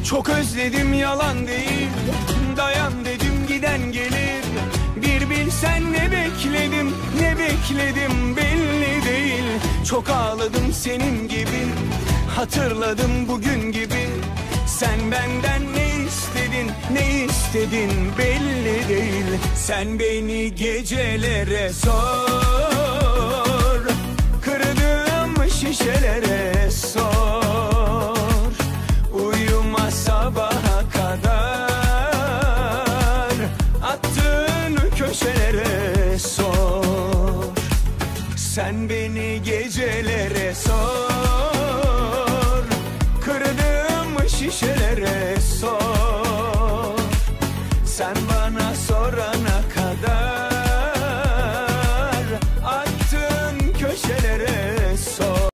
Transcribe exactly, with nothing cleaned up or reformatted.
Çok özledim, yalan değil. Dayan dedim, giden gelir. Bir bilsen ne bekledim, ne bekledim belli değil. Çok ağladım senin gibi, hatırladım bugün gibi. Sen benden ne istedin, ne istedin belli değil. Sen beni gecelere sor.